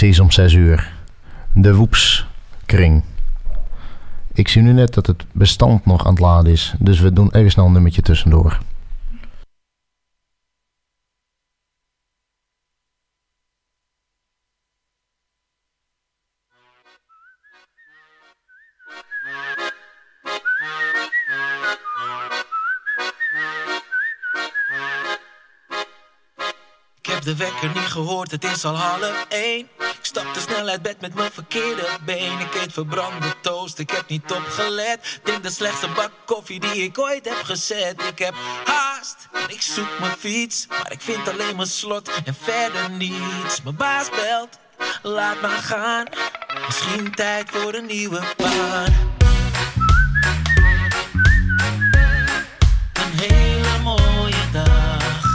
Precies om 6:00. De Woepskring. Ik zie nu net dat het bestand nog aan het laden is. Dus we doen even snel een nummertje tussendoor. Ik heb de wekker niet gehoord, het is al 12:30. Ik stap te snel uit bed met mijn verkeerde been. Ik eet verbrande toast, ik heb niet opgelet. Drink de slechtste bak koffie die ik ooit heb gezet. Ik heb haast en ik zoek mijn fiets, maar ik vind alleen mijn slot en verder niets. Mijn baas belt, laat maar gaan. Misschien tijd voor een nieuwe baan. Een hele mooie dag.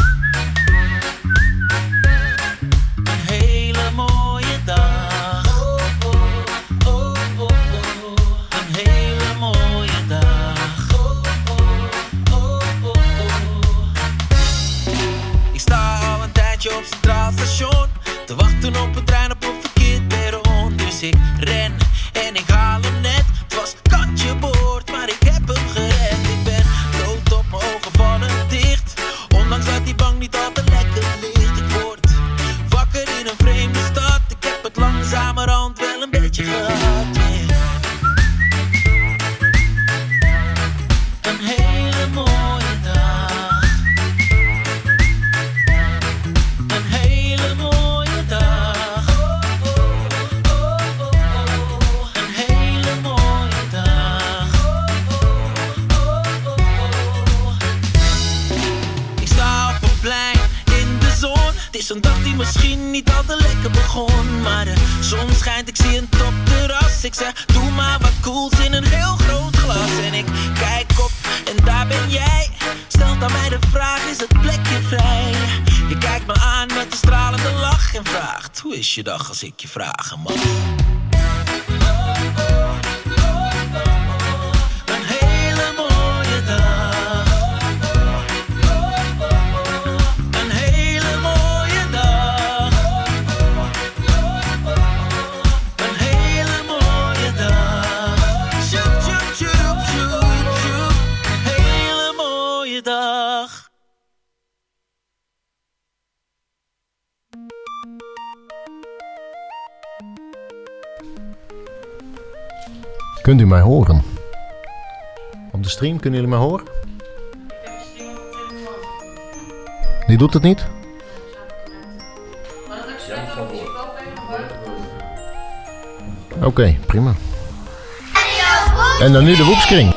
Op Centraal Station te wachten op een trein op een verkeerd perron. Dus ik ren en ik haal hem net. Het was kantje boord, maar ik heb hem gered. Ik ben dood op mijn ogen vallen dicht, ondanks dat die bank niet altijd lekker ligt. Ik word wakker in een vreemde stad. Ik heb het langzamerhand wel een beetje gehad, yeah. Een hele mooie dag. Het is een dag die misschien niet al te lekker begon, maar de zon schijnt, ik zie een topterras. Ik zeg, doe maar wat cools in een heel groot glas. En ik kijk op en daar ben jij. Stelt aan mij de vraag, is het plekje vrij? Je kijkt me aan met een stralende lach en vraagt, hoe is je dag als ik je vragen mag? Kunt u mij horen? Op de stream kunnen jullie mij horen? Die doet het niet? Oké, prima. En dan nu de Woepskring.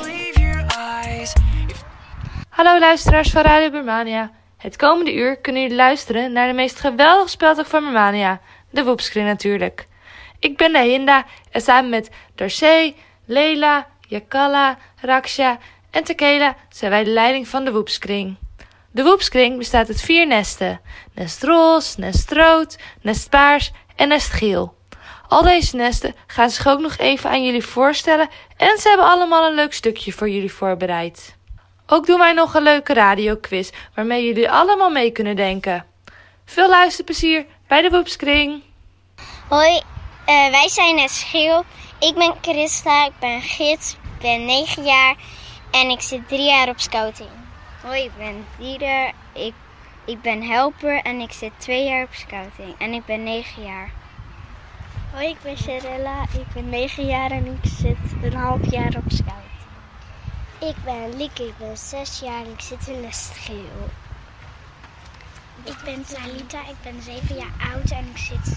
Hallo luisteraars van Radio Bermania. Het komende uur kunnen jullie luisteren naar de meest geweldige speltak van Bermania. De Woepskring natuurlijk. Ik ben Nahinda en samen met Darcy, Leila, Jakalla, Raksha en Tequila zijn wij de leiding van de Woepskring. De Woepskring bestaat uit 4 nesten. Nest roze, nest rood, nest paars en nest geel. Al deze nesten gaan zich ook nog even aan jullie voorstellen en ze hebben allemaal een leuk stukje voor jullie voorbereid. Ook doen wij nog een leuke radioquiz waarmee jullie allemaal mee kunnen denken. Veel luisterplezier bij de Woepskring. Hoi, wij zijn Nest Geel. Ik ben Christa, ik ben gids, ik ben 9 jaar en ik zit 3 jaar op scouting. Hoi, ik ben Dieder, ik ben helper en ik zit 2 jaar op scouting en ik ben 9 jaar. Hoi, ik ben Sherella, ik ben 9 jaar en ik zit een half jaar op scouting. Ik ben Lieke, ik ben 6 jaar en ik zit in Nest Geel. Ik ben Talita, ik ben 7 jaar oud en ik zit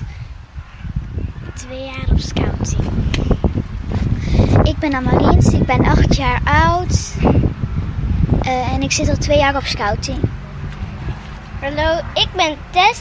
2 jaar op scouting. Ik ben Amariens, ik ben 8 jaar oud en ik zit al 2 jaar op scouting. Hallo, ik ben Tess.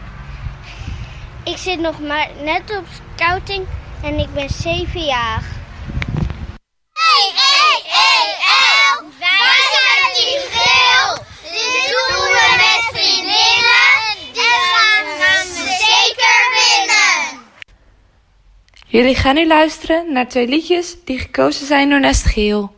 Ik zit nog maar net op scouting en ik ben 7 jaar. Hey, hey, hey, El! Wij zijn Team Geel! Dit doen we met vriendinnen en gaan we zeker winnen! Jullie gaan nu luisteren naar 2 liedjes die gekozen zijn door Nest Geel.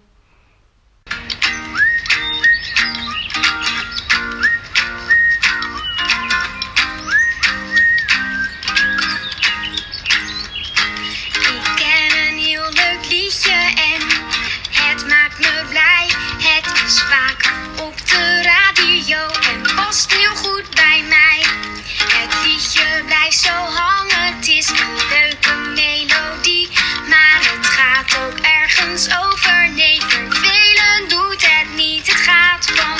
blijft zo hangen. Het is een leuke melodie, maar het gaat ook ergens over. Nee, vervelen doet het niet. Het gaat van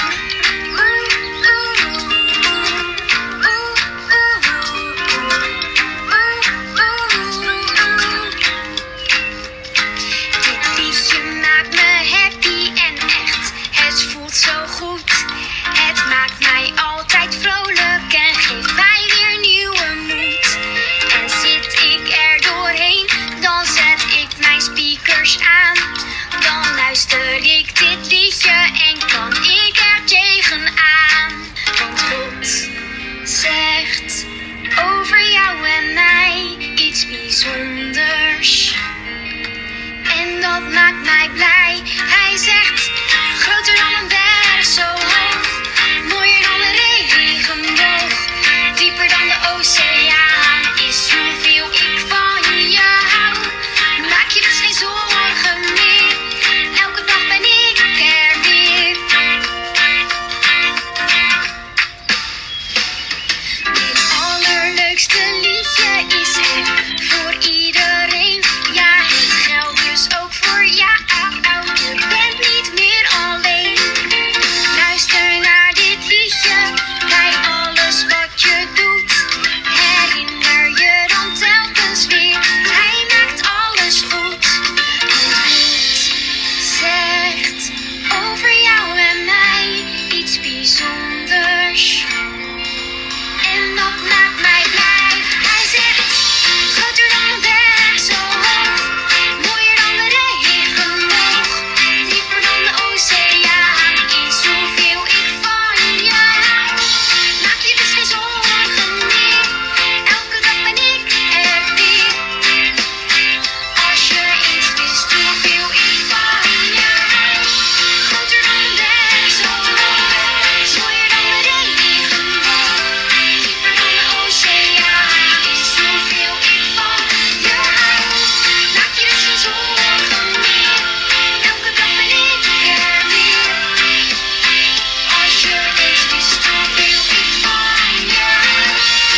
dit liedje maakt me happy en echt. Het voelt zo goed. Het maakt mij altijd vrolijk en geeft mij weer nieuwe moed. En zit ik er doorheen, dan zet ik mijn speakers aan. Dan luister ik dit liedje en kan ik er tegenaan. Want God zegt over jou en mij iets bijzonders. En dat maakt mij blij. Hij zegt, groter dan een berg zo hoog. Mooier dan een regenboog. Dieper dan de oceaan is hoeveel ik van je hou. Maak je dus geen zorgen meer. Elke dag ben ik er weer. Dit allerleukste liedje is er voor iedereen. Ja, het geldt dus ook voor jou. Je bent niet meer alleen. Luister naar dit liedje. Bij alles wat je doet, herinner je dan telkens weer. Hij maakt alles goed. God zegt over jou en mij iets bijzonders. En dat maakt mij blij. Hij zegt, groter dan een berg zo hoog. Mooier dan de regenboog. Dieper dan de oceaan is hoeveel ik van je hou. Maak je dus geen zorgen meer. Elke dag ben ik er weer. Als je eens wist hoeveel ik van je hou. Groter dan een berg zo hoog. Mooier dan de regenboog. Dieper dan de oceaan is hoeveel ik van je hou. Maak je dus geen zorgen meer. Elke dag ben ik er weer. Als je eens wist hoeveel ik van je hou.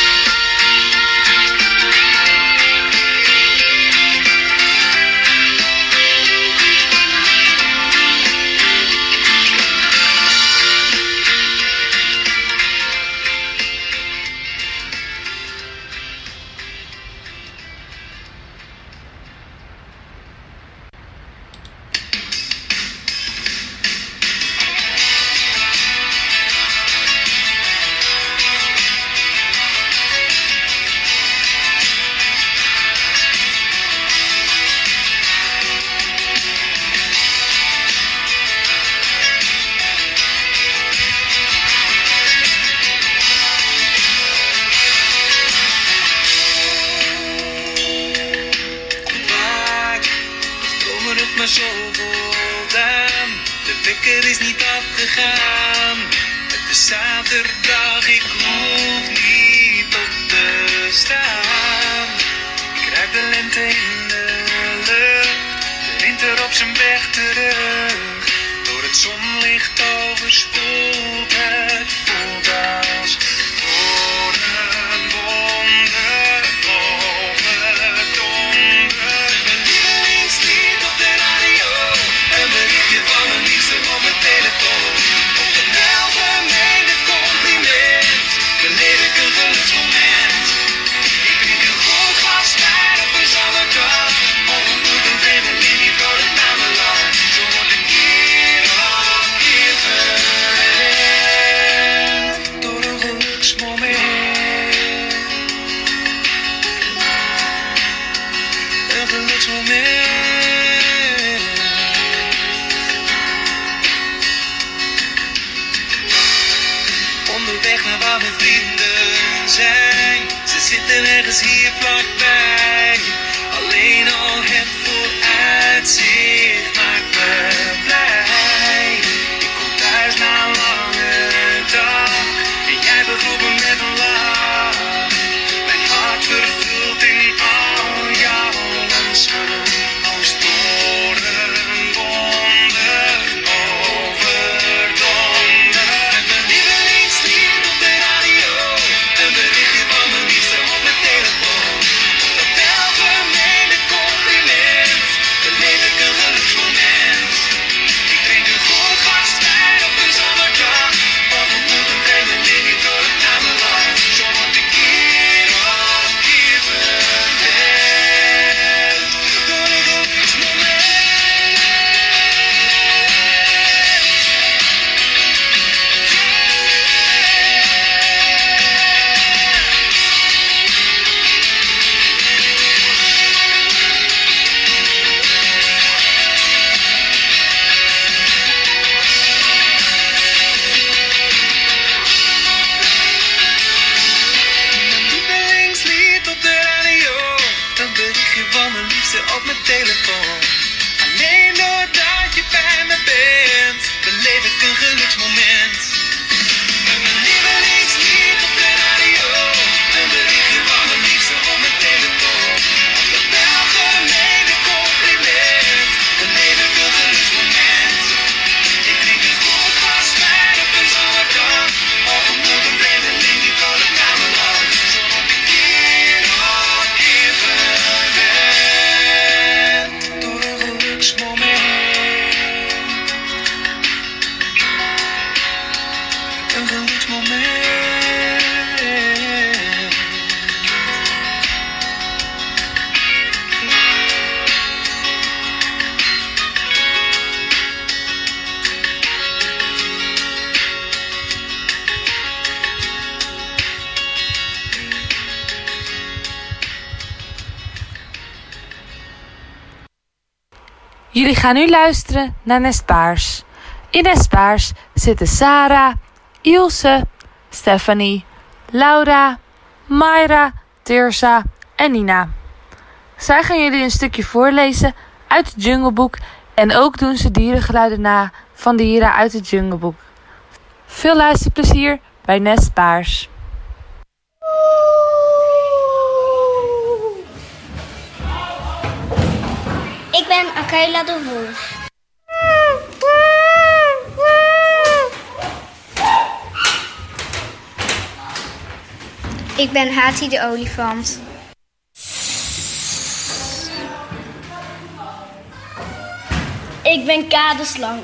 Vaak komen het maar zo voldaan. De wekker is niet afgegaan. Het is zaterdag, ik hoef niet op te staan. Ik ruik de lente in de lucht, de winter op zijn weg terug. Door het zonlicht overspoelt het, voelt als voor een wonder overdonder. Mijn lievelingslied op de radio, een berichtje van mijn liefste op mijn telefoon. Op een welgemeende compliment, beleef ik een geluksmoment. Ik drink een goed glas wijn op een zomerdag, of ontmoet een vreemdeling die vrolijk naar me lacht. Zo word ik keer op keer verwend door een geluksmoment. Een geluksmoment. Onderweg naar waar mijn vrienden zijn. Ze zitten ergens hier vlakbij. Alleen al het vooruitzicht maakt me blij. Ik kom thuis na een lange dag en jij begroet me met een lach. Mijn hart vervult in al jouw onschuld. Als door een wonder overdonder. Met mijn lievelingslied op de radio, een berichtje van mijn liefste op mijn allerliefste op mijn telefoon. Alleen doordat je bij me bent, beleef ik een geluksmoment. Met mijn lievelingslied op de radio, een berichtje van mijn liefste op mijn telefoon. Op de welgemeende compliment, beleef ik een geluksmoment. Ik drink een goed glas wijn op een zomerdag, of ontmoet een vreemdeling die vrolijk naar me lacht. Zodat ik keer op keer verwend door een geluksmoment. Een geluksmoment. Jullie gaan nu luisteren naar Nestpaars. In Nestpaars zitten Sarah, Ilse, Stephanie, Laura, Mayra, Tirsa en Nina. Zij gaan jullie een stukje voorlezen uit het Jungle Book en ook doen ze dierengeluiden na van dieren uit het Jungle Book. Veel luisterplezier bij Nestpaars. Ik ben Akela de Wolf. Ik ben Hati de olifant. Ik ben Ka de slang.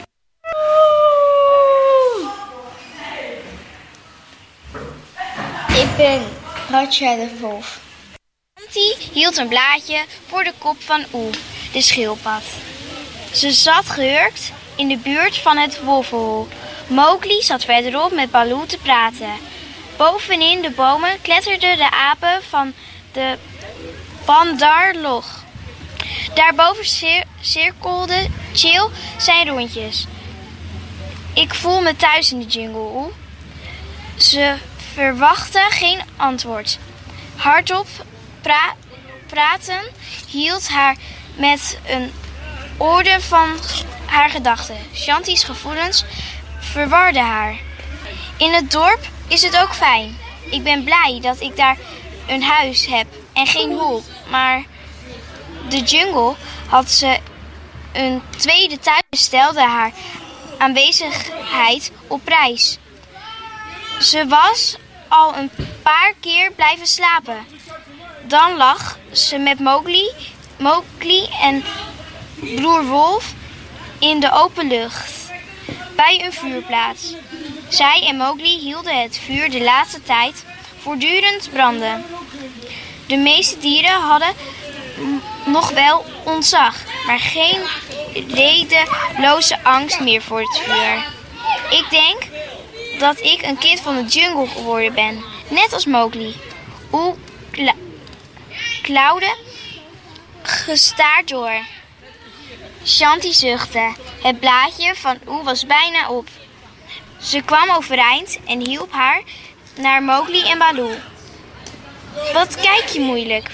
Ik ben Ratja de wolf. Hati hield een blaadje voor de kop van Oe, de schildpad. Ze zat gehurkt in de buurt van het wolvenhol. Mowgli zat verderop met Baloo te praten. Bovenin de bomen kletterden de apen van de Bandarlog. Daarboven cirkelde Chill zijn rondjes. Ik voel me thuis in de jungle, Oe. Ze verwachtte geen antwoord. Hardop praten hield haar met een orde van haar gedachten. Shanti's gevoelens verwarden haar. In het dorp is het ook fijn. Ik ben blij dat ik daar een huis heb en geen hol. Maar de jungle had ze een tweede thuis en stelde haar aanwezigheid op prijs. Ze was al een paar keer blijven slapen. Dan lag ze met Mowgli en broer Wolf in de open lucht bij een vuurplaats. Zij en Mowgli hielden het vuur de laatste tijd voortdurend branden. De meeste dieren hadden nog wel ontzag, maar geen redeloze angst meer voor het vuur. Ik denk dat ik een kind van de jungle geworden ben, net als Mowgli. Oe klauwde gestaard door. Shanti zuchtte. Het blaadje van Oe was bijna op. Ze kwam overeind en hielp haar naar Mowgli en Baloo. Wat kijk je moeilijk?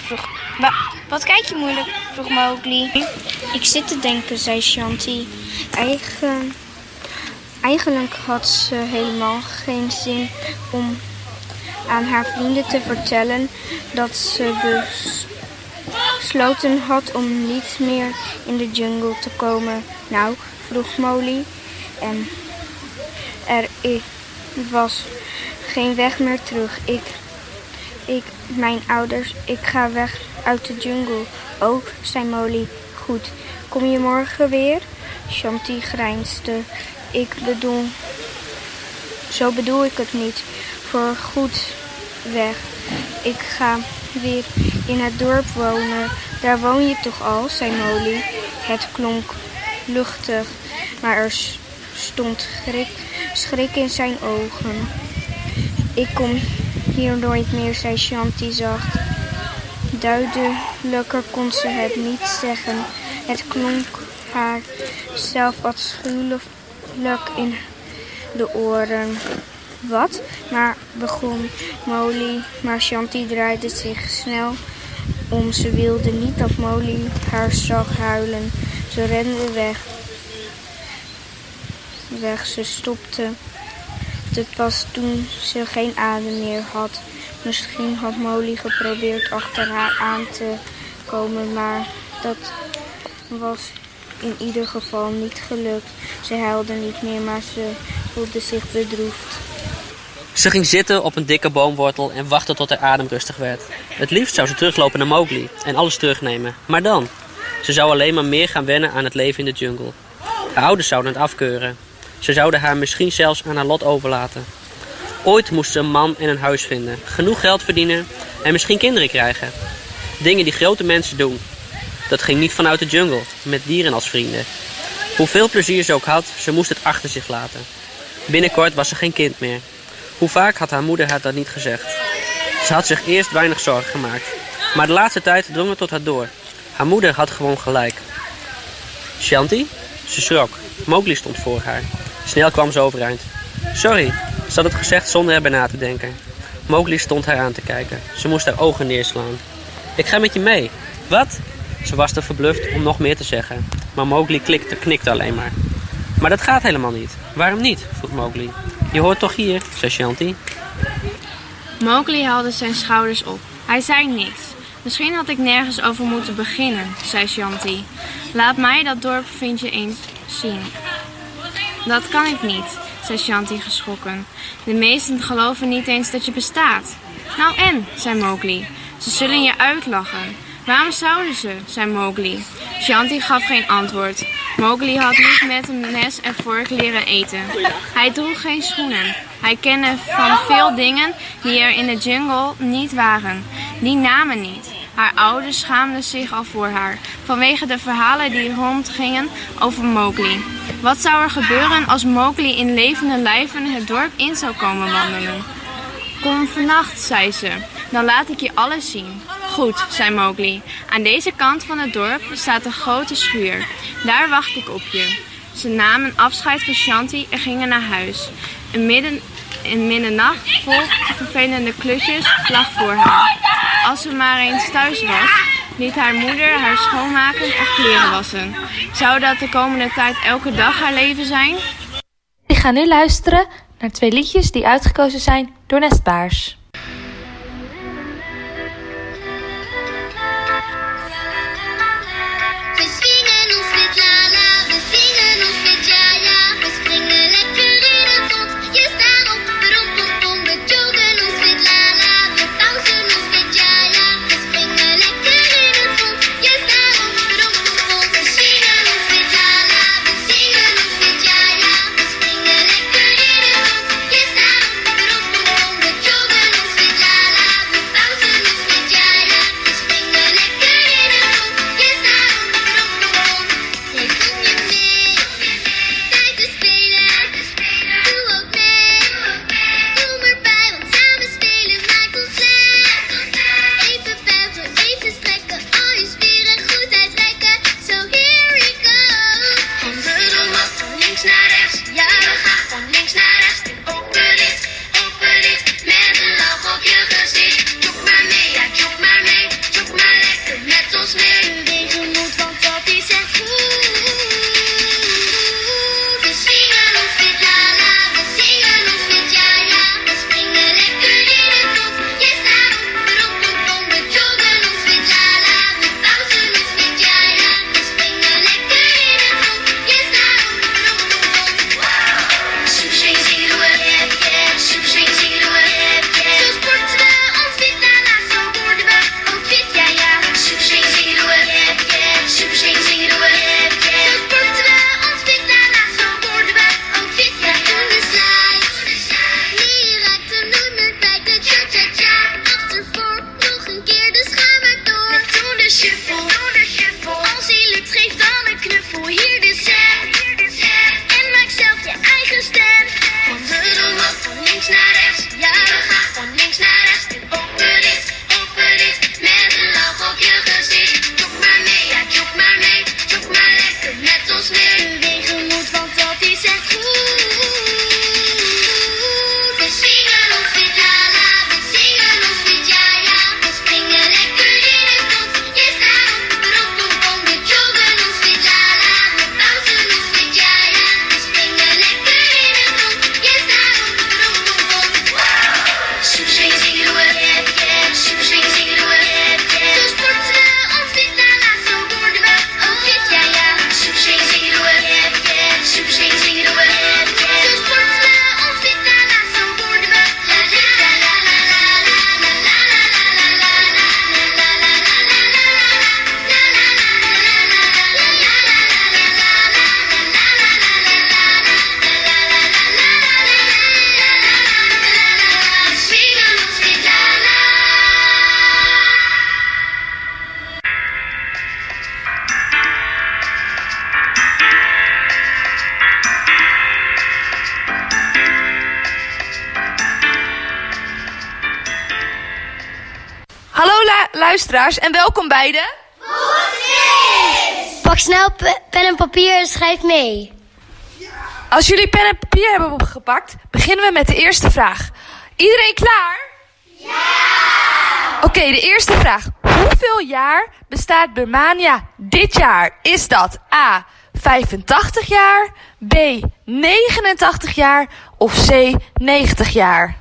Vroeg Mowgli. Ik zit te denken, zei Shanti. Eigenlijk had ze helemaal geen zin om aan haar vrienden te vertellen dat ze besloten had om niet meer in de jungle te komen. Nou, vroeg Mowgli. En er was geen weg meer terug. Mijn ouders, ik ga weg uit de jungle. Oh, zei Mowgli. Goed, kom je morgen weer? Shanti grijnsde. Zo bedoel ik het niet. Voor goed weg. Ik ga weer in het dorp wonen. Daar woon je toch al, zei Mowgli. Het klonk luchtig, maar er stond schrik in zijn ogen. Ik kom hier nooit meer, zei Shanti zacht. Duidelijker kon ze het niet zeggen. Het klonk haar zelf afschuwelijk in de oren. Wat? Maar begon Mowgli, maar Shanti draaide zich snel om. Ze wilde niet dat Mowgli haar zag huilen. Ze rende weg. Ze stopte pas toen ze geen adem meer had. Misschien had Mowgli geprobeerd achter haar aan te komen, maar dat was in ieder geval niet gelukt. Ze huilde niet meer, maar ze voelde zich bedroefd. Ze ging zitten op een dikke boomwortel en wachtte tot haar adem rustig werd. Het liefst zou ze teruglopen naar Mowgli en alles terugnemen. Maar dan? Ze zou alleen maar meer gaan wennen aan het leven in de jungle. Haar ouders zouden het afkeuren. Ze zouden haar misschien zelfs aan haar lot overlaten. Ooit moest ze een man en een huis vinden, genoeg geld verdienen en misschien kinderen krijgen. Dingen die grote mensen doen. Dat ging niet vanuit de jungle, met dieren als vrienden. Hoeveel plezier ze ook had, ze moest het achter zich laten. Binnenkort was ze geen kind meer. Hoe vaak had haar moeder haar dat niet gezegd? Ze had zich eerst weinig zorgen gemaakt. Maar de laatste tijd drong het tot haar door. Haar moeder had gewoon gelijk. Shanti? Ze schrok. Mowgli stond voor haar. Snel kwam ze overeind. Sorry, ze had het gezegd zonder erbij na te denken. Mowgli stond haar aan te kijken. Ze moest haar ogen neerslaan. Ik ga met je mee. Wat? Ze was te verbluft om nog meer te zeggen. Maar Mowgli knikte alleen maar. Maar dat gaat helemaal niet. Waarom niet? Vroeg Mowgli. Je hoort toch hier, zei Shanti. Mowgli haalde zijn schouders op. Hij zei niks. Misschien had ik nergens over moeten beginnen, zei Shanti. Laat mij dat dorpvindje eens zien. Dat kan ik niet, zei Shanti geschrokken. De meesten geloven niet eens dat je bestaat. Nou en, zei Mowgli. Ze zullen je uitlachen. Waarom zouden ze, zei Mowgli. Shanti gaf geen antwoord. Mowgli had niet met een mes en vork leren eten. Hij droeg geen schoenen. Hij kende van veel dingen die er in de jungle niet waren. Die namen niet. Haar ouders schaamden zich al voor haar, vanwege de verhalen die rondgingen over Mowgli. Wat zou er gebeuren als Mowgli in levende lijven het dorp in zou komen wandelen? Kom vannacht, zei ze. Dan laat ik je alles zien. Goed, zei Mowgli. Aan deze kant van het dorp staat een grote schuur. Daar wacht ik op je. Ze namen afscheid van Shanti en gingen naar huis. In middernacht, vol vervelende klusjes, lag voor haar. Als ze maar eens thuis was, liet haar moeder haar schoonmaken of kleren wassen. Zou dat de komende tijd elke dag haar leven zijn? Ik ga nu luisteren naar 2 liedjes die uitgekozen zijn door Nestpaars. Joggen luisteraars en welkom bij de... Pak snel pen en papier en schrijf mee. Als jullie pen en papier hebben opgepakt, beginnen we met de eerste vraag. Iedereen klaar? Ja! Oké, de eerste vraag. Hoeveel jaar bestaat Birmania dit jaar? Is dat A, 85 jaar, B, 89 jaar of C, 90 jaar?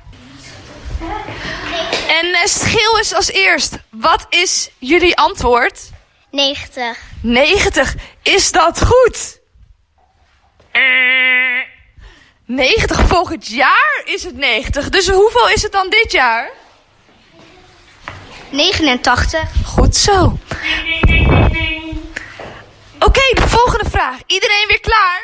En Schil is als eerst. Wat is jullie antwoord? 90. 90. Is dat goed? 90. Volgend jaar is het 90. Dus hoeveel is het dan dit jaar? 89. Goed zo. Oké, de volgende vraag. Iedereen weer klaar?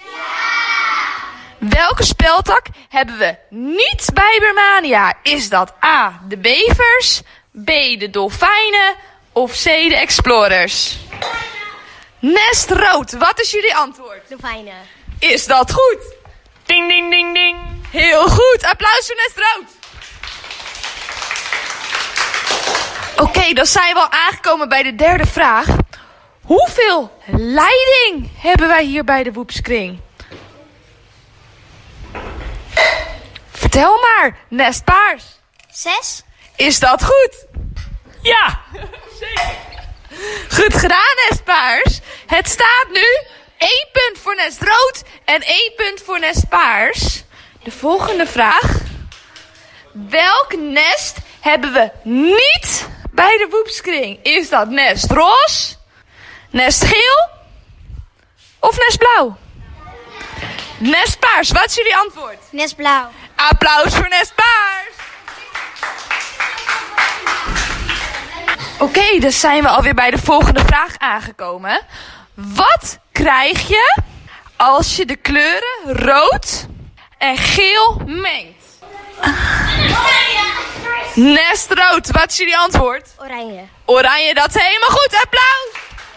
Welke speltak hebben we niet bij Birmania? Is dat A, de bevers, B, de dolfijnen of C, de explorers? Nest rood, wat is jullie antwoord? Dolfijnen. Is dat goed? Ding, ding, ding, ding. Heel goed, applaus voor Nest rood. Oké, dan zijn we al aangekomen bij de derde vraag. Hoeveel leiding hebben wij hier bij de Woepskring? Vertel maar, Nest paars. 6. Is dat goed? Ja, zeker. Goed gedaan, Nest paars. Het staat nu 1 punt voor Nest rood en 1 punt voor Nest paars. De volgende vraag. Welk nest hebben we niet bij de Woepskring? Is dat Nest roze, Nest geel of Nest blauw? Nest paars, wat is jullie antwoord? Nest blauw. Applaus voor Nest paars. Oké, dus zijn we alweer bij de volgende vraag aangekomen. Wat krijg je als je de kleuren rood en geel mengt? Nest rood, wat is jullie antwoord? Oranje. Oranje, dat is helemaal goed. Applaus.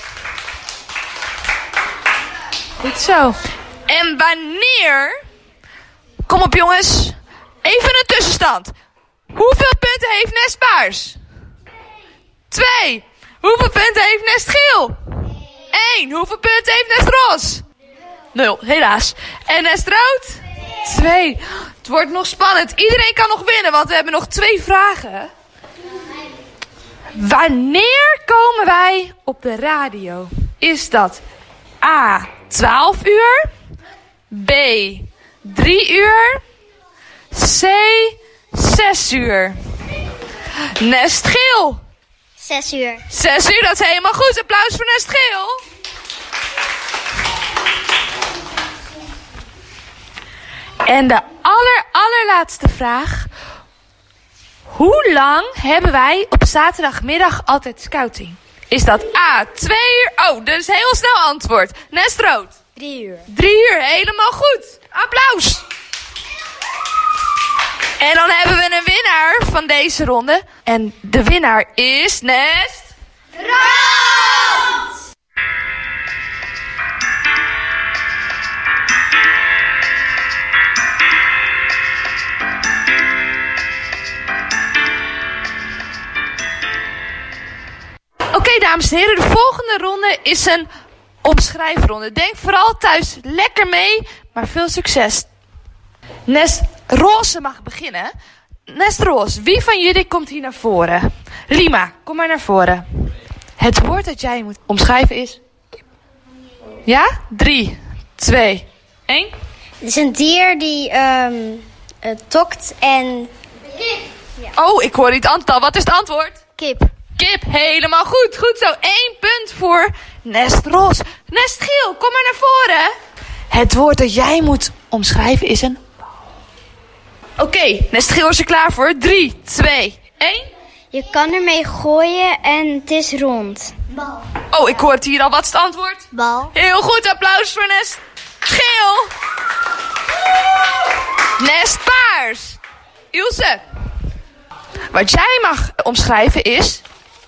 Goed zo. En wanneer... Kom op jongens. Even een tussenstand. Hoeveel punten heeft Nest paars? 2. Hoeveel punten heeft Nest geel? 1. Hoeveel punten heeft Nest roze? 0, helaas. En Nest rood? 2. Het wordt nog spannend. Iedereen kan nog winnen, want we hebben nog 2 vragen. Wanneer komen wij op de radio? Is dat A, 12 uur, B, 3 uur, C, 6 uur? Nest geel. 6 uur. 6 uur, dat is helemaal goed. Applaus voor Nest geel. En de allerlaatste vraag. Hoe lang hebben wij op zaterdagmiddag altijd scouting? Is dat A, 2 uur? Oh, dat is heel snel antwoord. Nest rood. 3 uur. 3 uur, helemaal goed. Applaus. En dan hebben we een winnaar van deze ronde. En de winnaar is Nest rood. Oké, dames en heren, de volgende ronde is een omschrijfronde. Denk vooral thuis lekker mee, maar veel succes. Nest roze mag beginnen. Nest roze, wie van jullie komt hier naar voren? Lima, kom maar naar voren. Het woord dat jij moet omschrijven is... Ja? 3, 2, 1. Het is een dier die tokt en... Oh, ik hoor niet het aantal. Wat is het antwoord? Kip. Kip, helemaal goed. Goed zo, 1 punt voor Nest roze. Nest geel, kom maar naar voren. Het woord dat jij moet omschrijven is een... Oké, Nest geel is er klaar voor. 3, 2, 1. Je kan ermee gooien en het is rond. Bal. Oh, ik hoor het hier al. Wat is het antwoord? Bal. Heel goed, applaus voor Nest geel. Nest paars. Ilse, wat jij mag omschrijven is...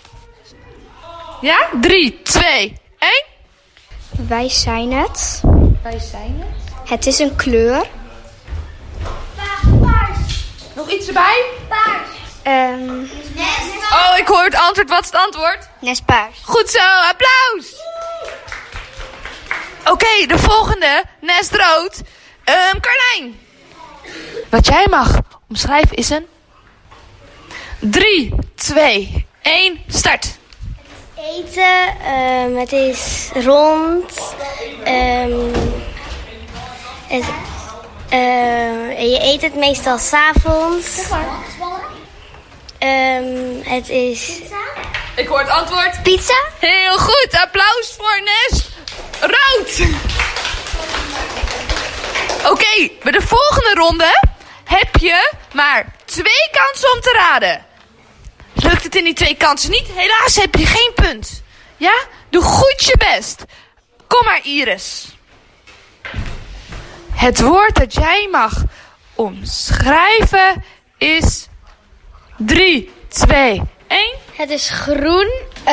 Ja? 3, 2, 1. Wij zijn het. Wij zijn het. Het is een kleur. Paars. Nog iets erbij? Paars. Oh, ik hoor het antwoord. Wat is het antwoord? Nestpaars. Goed zo, applaus! Oké, de volgende, nest rood. Carlijn. Wat jij mag omschrijven is een... 3, 2, 1, start. Eten, het is rond. Je eet het meestal 's avonds. Het is... Ik hoor het antwoord. Pizza? Heel goed, applaus voor Nest rood. Oké, bij de volgende ronde heb je maar 2 kansen om te raden. Lukt het in die 2 kansen niet? Helaas heb je geen punt. Ja? Doe goed je best. Kom maar, Iris. Het woord dat jij mag omschrijven is 3, 2, 1. Het is groen.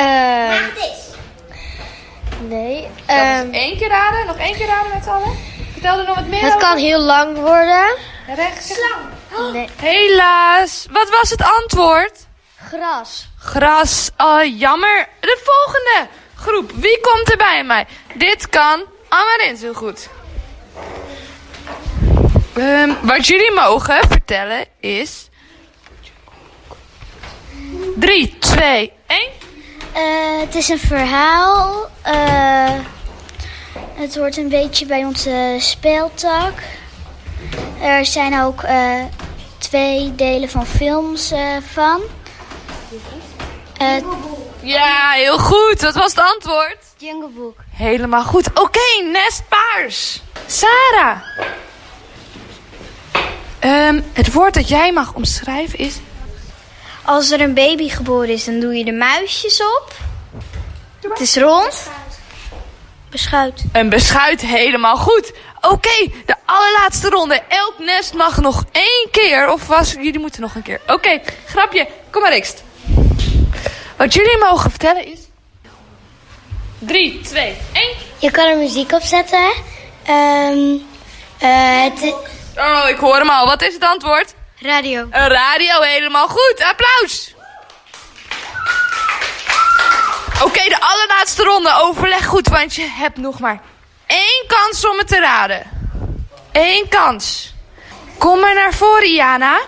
Nee. Dat is 1 keer raden. Nog 1 keer raden met z'n allen. Vertel er nog wat meer Het over. kan heel lang worden. Rechts. Slang. Nee. Helaas. Wat was het antwoord? Gras. Gras. Oh, jammer. De volgende groep. Wie komt er bij mij? Dit kan Amarin zo goed. Wat jullie mogen vertellen is... 3, 2, 1. Het is een verhaal. Het hoort een beetje bij onze speeltak. Er zijn ook 2 delen van films van. Ja, heel goed. Wat was het antwoord? Jungle Book. Helemaal goed. Oké, Nest paars. Sarah. Het woord dat jij mag omschrijven is... Als er een baby geboren is, dan doe je de muisjes op. Het is rond. Beschuit. Een beschuit, helemaal goed. Oké, de allerlaatste ronde. Elk nest mag nog 1 keer. Of jullie moeten nog een keer. Oké, grapje. Kom maar, Rikst. Wat jullie mogen vertellen is... 3, 2, 1. Je kan er muziek op zetten. Oh, ik hoor hem al. Wat is het antwoord? Radio. Een radio, helemaal goed. Applaus. Oké, de allerlaatste ronde. Overleg goed, want je hebt nog maar 1 kans om het te raden. 1 kans. Kom maar naar voren, Jana.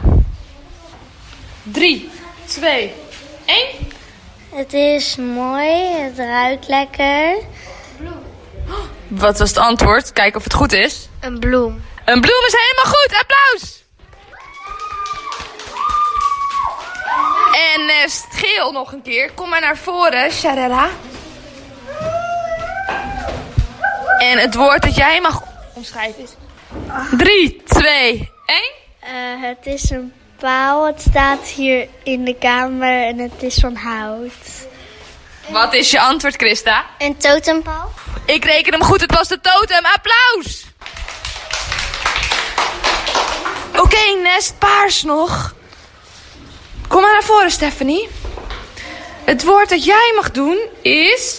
3, 2, 1. Het is mooi. Het ruikt lekker. Wat was het antwoord? Kijk of het goed is. Een bloem. Een bloem is helemaal goed. Applaus. En nest geel nog een keer. Kom maar naar voren, Sharella. En het woord dat jij mag omschrijven is... 3, 2, 1. Het is een paal. Het staat hier in de kamer en het is van hout. Wat is je antwoord, Christa? Een totempaal. Ik reken hem goed, het was de totem. Applaus! Oké, nest paars nog. Kom maar naar voren, Stephanie. Het woord dat jij mag doen is...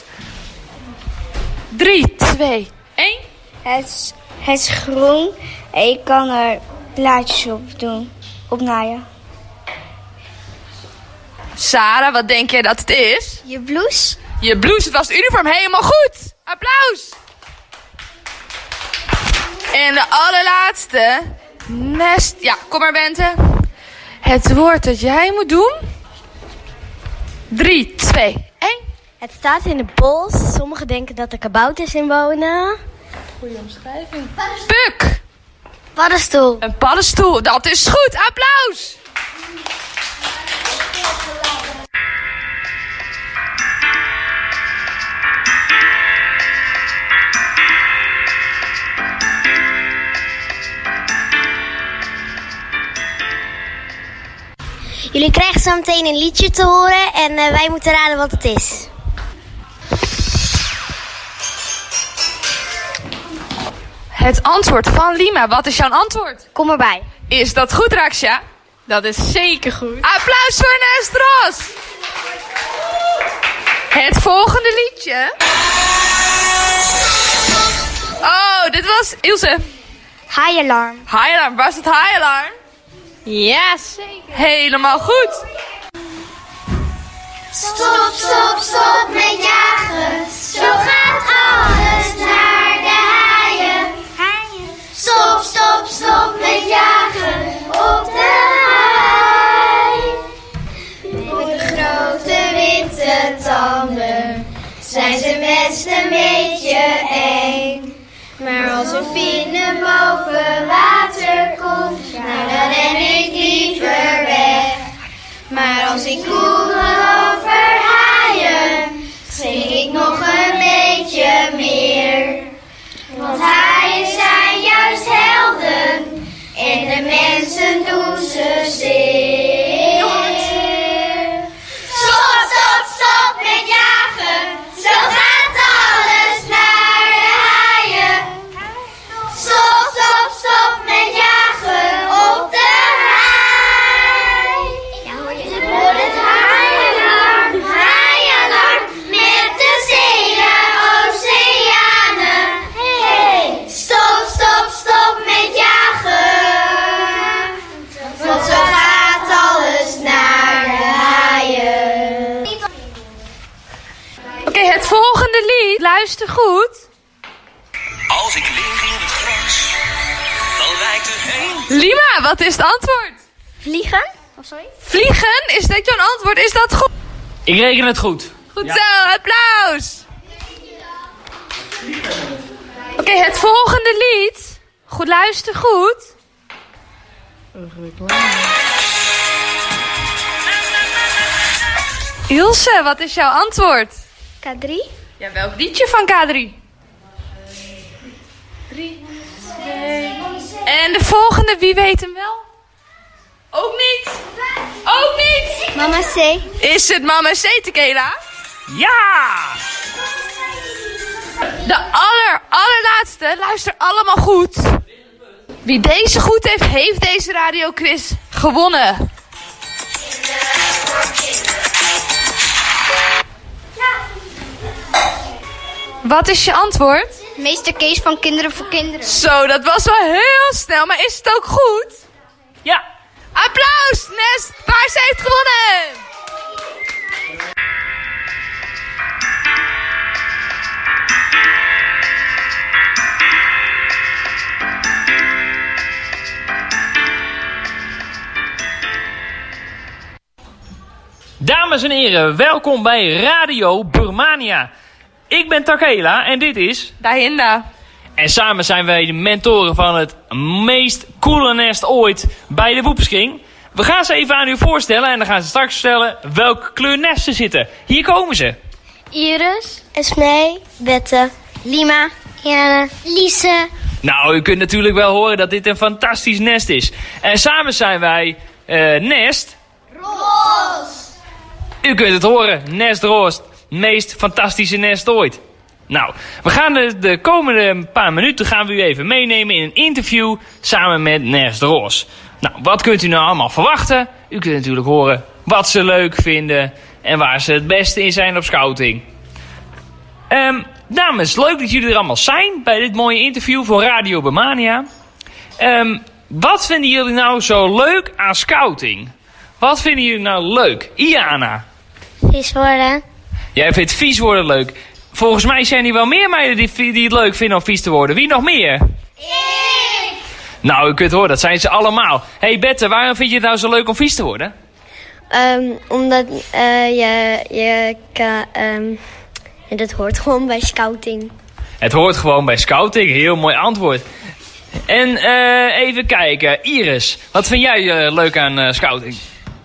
3, 2, 1. Het is groen en je kan er blaadjes op doen. Op naaien. Sarah, wat denk jij dat het is? Je blouse. Je blouse, het was het uniform. Helemaal goed. Applaus. En de allerlaatste. Nest. Ja, kom maar, Bente. Het woord dat jij moet doen. 3, 2, 1. Het staat in het bos. Sommigen denken dat er kabouters in wonen. Goeie omschrijving. Puk. Paddenstoel. Een paddenstoel. Dat is goed. Applaus. Jullie krijgen zo meteen een liedje te horen en wij moeten raden wat het is. Het antwoord van Lima. Wat is jouw antwoord? Kom erbij. Is dat goed, Raksha? Dat is zeker goed. Applaus voor Nest Ros. Het volgende liedje. Oh, dit was Ilse. High alarm. High alarm. Was het high alarm? Ja, zeker. Helemaal goed. Stop, stop, stop met jagen. Zo gaat alles naar de haaien. Stop, stop, stop met jagen op de haai. Met de grote witte tanden zijn ze best een beetje eng. Maar als een vinnen boven water komt, nou dan ren ik liever weg. Maar als ik hoor over haaien, zing ik nog een beetje meer. Want haaien zijn juist helden en de mensen doen ze zeer. Stop, stop, stop met jagen, zo gaat alles naar de haaien. Stop, stop, stop met jagen op de haai. Voor het haaienalarm, haaienalarm, met de zeeën, oceanen. Hey, stop, stop, stop met jagen. Want zo gaat alles naar de haaien. Oké, het volgende lied. Luister goed. Als ik lig in het gras, dan lijkt het heen. Lima, wat is het antwoord? Vliegen? Oh, sorry? Vliegen? Is dat jouw antwoord? Is dat goed? Ik reken het goed. Goed zo, applaus! Oké, het volgende lied. Goed, luister goed. Ilse, wat is jouw antwoord? K3? Ja, welk liedje van K3? 3, 2... En de volgende, wie weet hem wel? Ook niet? Ook niet? Mama C. Is het Mama C, Tequila? Ja! De allerlaatste, luister allemaal goed. Wie deze goed heeft, heeft deze radioquiz gewonnen. Wat is je antwoord? Meester Kees van Kinderen voor Kinderen. Zo, dat was wel heel snel, maar is het ook goed? Ja! Applaus, Nest! Paars heeft gewonnen! Dames en heren, welkom bij Radio Burmania. Ik ben Takela en dit is... Dahinda. En samen zijn wij de mentoren van het meest coole nest ooit bij de Woepskring. We gaan ze even aan u voorstellen en dan gaan ze straks vertellen welke kleur nesten zitten. Hier komen ze. Iris, Esmee, Bette, Lima, Jana, Lise. Nou, u kunt natuurlijk wel horen dat dit een fantastisch nest is. En samen zijn wij Nest... Roos. U kunt het horen, Nest Roos. Meest fantastische nest ooit. Nou, we gaan de komende paar minuten gaan we u even meenemen in een interview samen met Nest Roos. Nou, wat kunt u nou allemaal verwachten? U kunt natuurlijk horen wat ze leuk vinden en waar ze het beste in zijn op scouting. Dames, leuk dat jullie er allemaal zijn bij dit mooie interview voor Radio Burmania. Wat vinden jullie nou zo leuk aan scouting? Wat vinden jullie nou leuk? Iana? Vies worden. Jij vindt vies worden leuk. Volgens mij zijn er wel meer meiden die het leuk vinden om vies te worden. Wie nog meer? Ik. Nou, u kunt horen, dat zijn ze allemaal. Hey Bette, waarom vind je het nou zo leuk om vies te worden? Omdat dat hoort gewoon bij scouting. Het hoort gewoon bij scouting. Heel mooi antwoord. En even kijken. Iris, wat vind jij leuk aan scouting?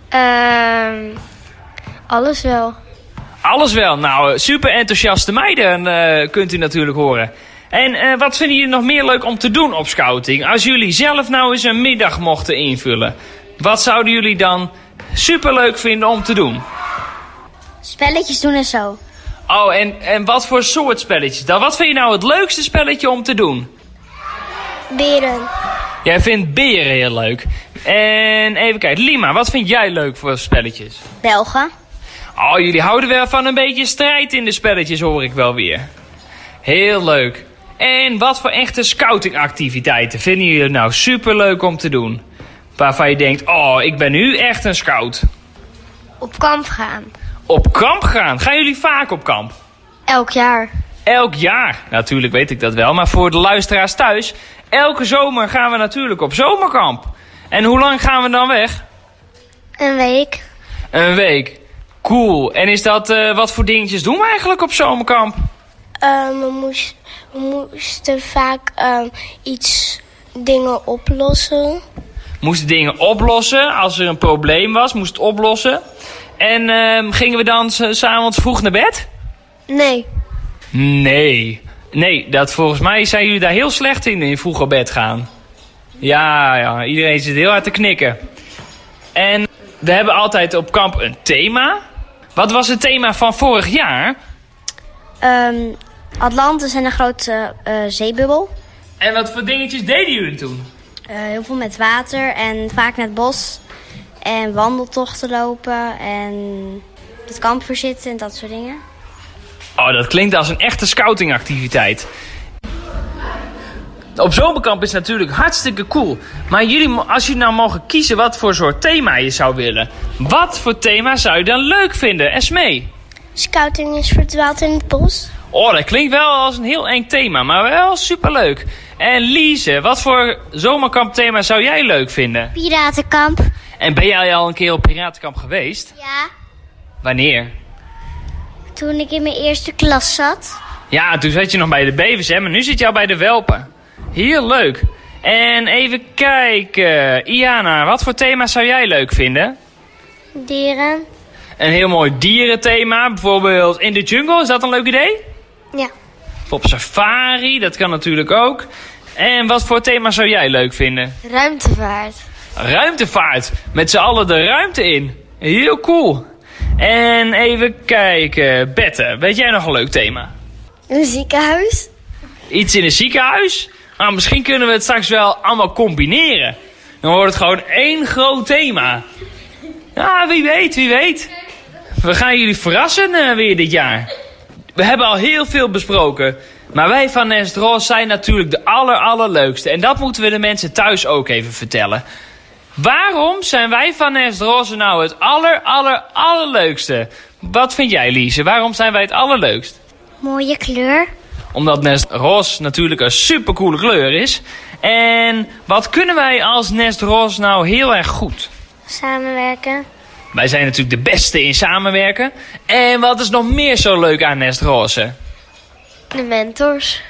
Alles wel. Alles wel. Nou, super enthousiaste meiden kunt u natuurlijk horen. En wat vinden jullie nog meer leuk om te doen op scouting? Als jullie zelf nou eens een middag mochten invullen. Wat zouden jullie dan super leuk vinden om te doen? Spelletjes doen en zo. Oh, en wat voor soort spelletjes dan? Wat vind je nou het leukste spelletje om te doen? Beren. Jij vindt beren heel leuk. En even kijken, Lima, wat vind jij leuk voor spelletjes? Belgen. Oh, jullie houden wel van een beetje strijd in de spelletjes, hoor ik wel weer. Heel leuk. En wat voor echte scoutingactiviteiten vinden jullie nou super leuk om te doen? Waarvan je denkt, oh, ik ben nu echt een scout. Op kamp gaan. Op kamp gaan. Gaan jullie vaak op kamp? Elk jaar. Elk jaar. Natuurlijk weet ik dat wel. Maar voor de luisteraars thuis. Elke zomer gaan we natuurlijk op zomerkamp. En hoe lang gaan we dan weg? Een week. Een week. Cool. En is dat, wat voor dingetjes doen we eigenlijk op zomerkamp? We moesten vaak dingen oplossen. Moesten dingen oplossen. Als er een probleem was, moest het oplossen. En gingen we dan 's avonds vroeg naar bed? Nee. Nee, dat volgens mij zijn jullie daar heel slecht in vroeg op bed gaan. Ja, iedereen zit heel hard te knikken. En we hebben altijd op kamp een thema. Wat was het thema van vorig jaar? Atlantis en een grote zeebubbel. En wat voor dingetjes deden jullie toen? Heel veel met water en vaak naar het bos. En wandeltochten lopen en het kamp verzitten en dat soort dingen. Oh, dat klinkt als een echte scoutingactiviteit. Op zomerkamp is natuurlijk hartstikke cool. Maar als jullie nou mogen kiezen wat voor soort thema je zou willen. Wat voor thema zou je dan leuk vinden? Esmee? Scouting is verdwaald in het bos. Oh, dat klinkt wel als een heel eng thema, maar wel superleuk. En Lise, wat voor zomerkampthema zou jij leuk vinden? Piratenkamp. En ben jij al een keer op Piratenkamp geweest? Ja. Wanneer? Toen ik in mijn eerste klas zat. Ja, toen zat je nog bij de bevers, hè? Maar nu zit je al bij de welpen. Heel leuk. En even kijken. Iana, wat voor thema zou jij leuk vinden? Dieren. Een heel mooi dierenthema. Bijvoorbeeld in de jungle. Is dat een leuk idee? Ja. Of op safari. Dat kan natuurlijk ook. En wat voor thema zou jij leuk vinden? Ruimtevaart. Ruimtevaart. Met z'n allen de ruimte in. Heel cool. En even kijken. Bette, weet jij nog een leuk thema? Een ziekenhuis. Iets in een ziekenhuis? Nou, misschien kunnen we het straks wel allemaal combineren. Dan wordt het gewoon één groot thema. Ja, wie weet. We gaan jullie verrassen weer dit jaar. We hebben al heel veel besproken. Maar wij van Nest Roze zijn natuurlijk de allerleukste. En dat moeten we de mensen thuis ook even vertellen. Waarom zijn wij van Nest Roze nou het allerleukste? Wat vind jij, Lise? Waarom zijn wij het allerleukst? Mooie kleur. Omdat Nest Roze natuurlijk een supercoole kleur is. En wat kunnen wij als Nest Roze nou heel erg goed? Samenwerken. Wij zijn natuurlijk de beste in samenwerken. En wat is nog meer zo leuk aan Nest Roze? De mentors.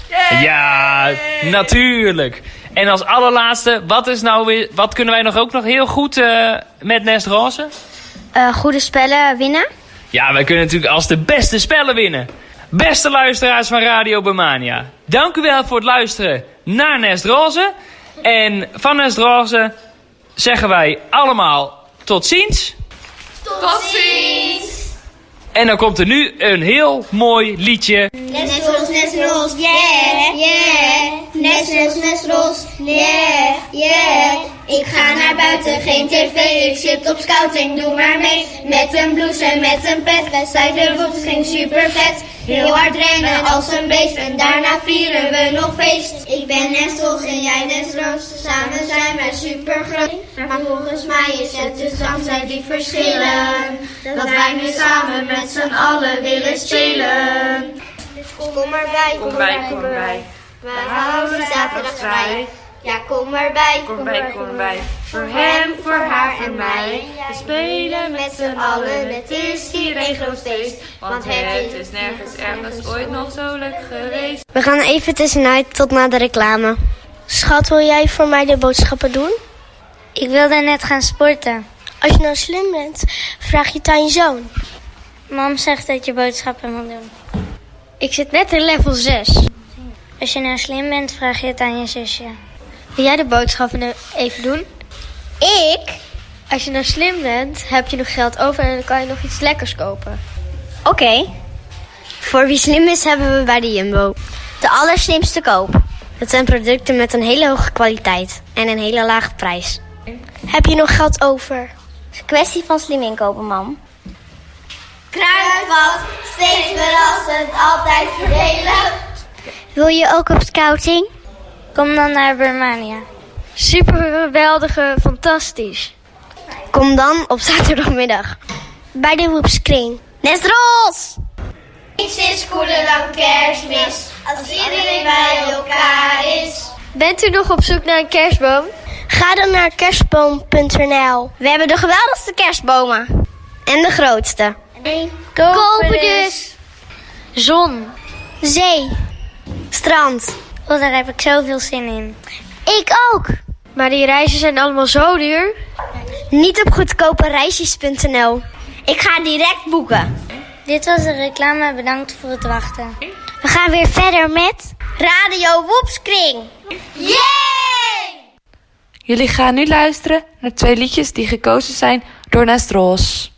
Ja, natuurlijk. En als allerlaatste, wat kunnen wij ook nog heel goed met Nest Roze? Goede spellen winnen. Ja, wij kunnen natuurlijk als de beste spellen winnen. Beste luisteraars van Radio Bemania. Dank u wel voor het luisteren naar Nest Roze. En van Nest Roze zeggen wij allemaal tot ziens. Tot ziens. En dan komt er nu een heel mooi liedje. Nest Roze, yeah, yeah. Nest Roze, yeah, yeah. Ik ga naar buiten, geen tv, ik zit op scouting, doe maar mee. Met een blouse en met een pet, wedstrijd de woeps ging super vet. Heel hard rennen als een beest en daarna vieren we nog feest. Ik ben Nest Roze en jij Nest Roze, samen zijn wij super groot. Maar volgens mij is het dus dankzij die verschillen dat wij nu samen met z'n allen willen spelen. Kom erbij, Kom bij. we houden zaterdag vrij. Ja, kom erbij, Kom bij. Voor hem, voor haar en mij. We spelen met z'n allen, het is hier een groot feest. Want het is nergens ergens ooit nog zo leuk geweest. We gaan even tussenuit tot na de reclame. Schat, wil jij voor mij de boodschappen doen? Ik wilde net gaan sporten. Als je nou slim bent, vraag je het aan je zoon. Mam zegt dat je boodschappen moet doen. Ik zit net in level 6. Als je nou slim bent, vraag je het aan je zusje. Wil jij de boodschappen even doen? Ik? Als je nou slim bent, heb je nog geld over en dan kan je nog iets lekkers kopen. Oké. Voor wie slim is, hebben we bij de Jumbo de allerslimste koop. Dat zijn producten met een hele hoge kwaliteit en een hele lage prijs. Heb je nog geld over? Het is een kwestie van slim inkopen, mam. Kruidvat, steeds verrassend, altijd verdelen. Wil je ook op scouting? Kom dan naar Bermania. Super geweldige, fantastisch. Kom dan op zaterdagmiddag. bij de Woepskring. Nestroos! Niets is cooler dan Kerstmis, als iedereen bij elkaar is. Bent u nog op zoek naar een kerstboom? Ga dan naar kerstboom.nl. We hebben de geweldigste kerstbomen. En de grootste. Kopen dus. Zon. Zee. Strand. Oh, daar heb ik zoveel zin in. Ik ook. Maar die reizen zijn allemaal zo duur. Niet op goedkopereisjes.nl. Ik ga direct boeken. Dit was de reclame. Bedankt voor het wachten. We gaan weer verder met Radio Woepskring. Yay! Jullie gaan nu luisteren naar 2 liedjes die gekozen zijn door Nestroos.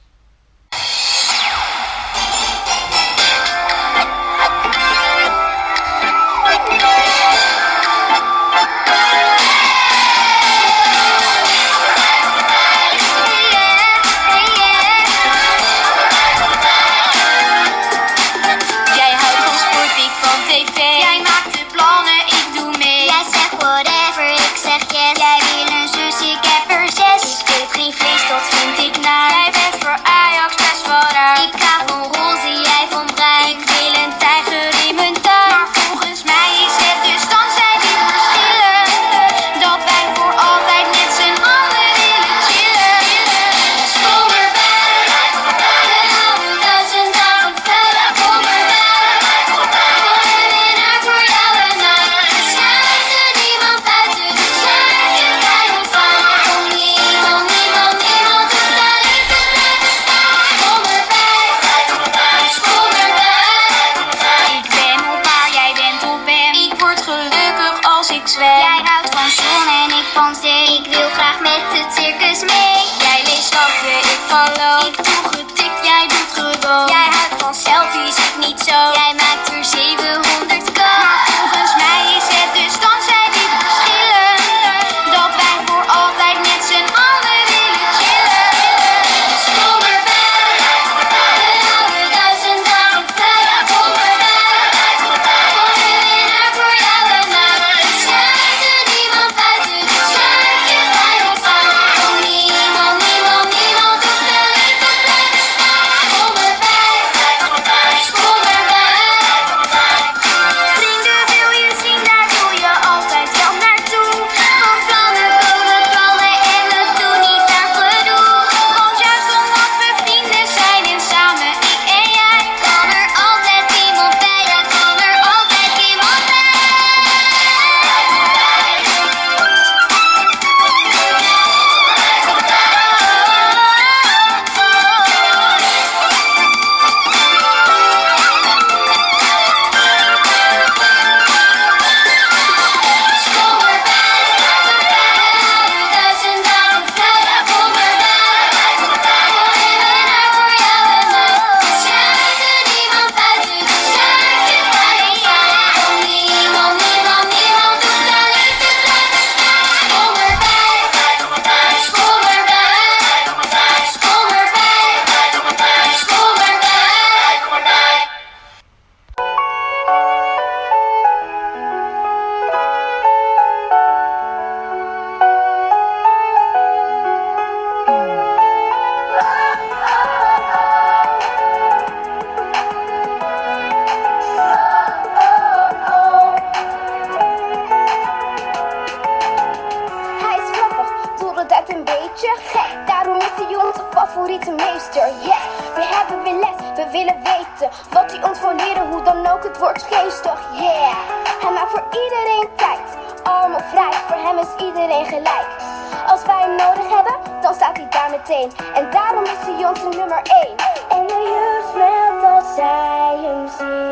favoriete meester, yes. We hebben weer les, we willen weten wat hij ons wil leren, hoe dan ook, het wordt geestig, yeah. Hij maakt voor iedereen tijd, allemaal vrij, voor hem is iedereen gelijk. Als wij hem nodig hebben, dan staat hij daar meteen. En daarom is hij onze nummer 1. En de juf smelt als zij hem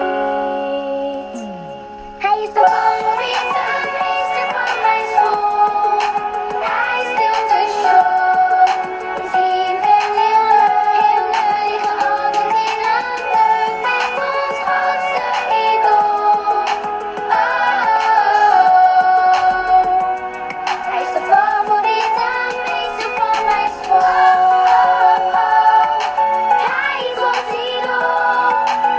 ziet. Hij is de favoriete meester van mijn school. Hij stilt de show. We zien hem heel leuk, liggen altijd in een leuk met ons grootste idool. Hij is de favoriete meester van mijn school. Hij is ons idool.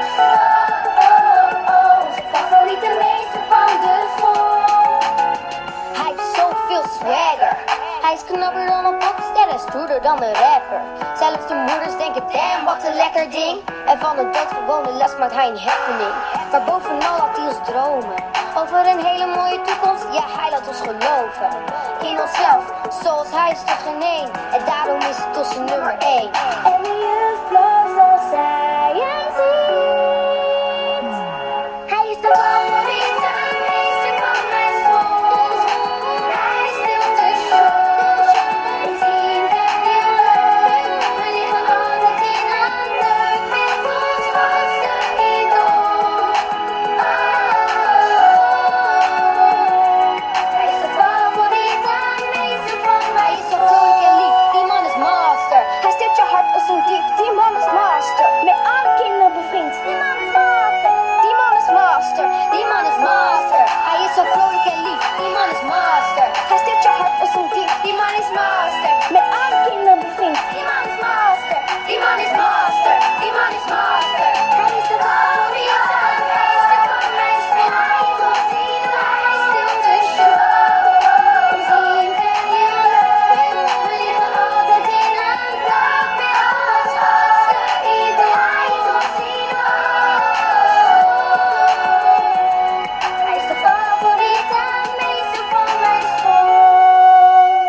Onze favoriete meester van de school. Hij heeft zoveel swagger. Hij is knapper dan een popster en stoerder dan de rapper. Zelfs de moeders denken je damn, wat een lekker ding. En van een doodgewone les maakt hij een happening. Maar bovenal had hij ons dromen. Over een hele mooie toekomst, ja hij laat ons geloven. In onszelf, zoals hij is toch geen één. En daarom is het onze nummer 1. En de juf bloos als zij hem ziet. Hij is de favoriete meester van mijn school. Hij stilt de show. Ik zie hem heel leuk. We liggen altijd in handen met ons vaste idool. Hij is de favoriete meester van mij. Is zo vrolijk en lief, die man is master. Hij steekt je hart als een dief, die man is master. Met alle kinderen bevriend, die man is master. Die man is master, die man is master. Hij is zo vrolijk en lief, die man is master. Hij steekt je hart als een dief, die man is master. Met alle kinderen bevriend, die man is master. Die man is master, die man is master. Hij is de favoriete meester van mijn school. Hij is ons ieder, hij stilt de show. We zien hem heel leuk. We liggen altijd in een dag met ons vaste idool. Hij is ons idool. Hij is de favoriete meester van mijn school.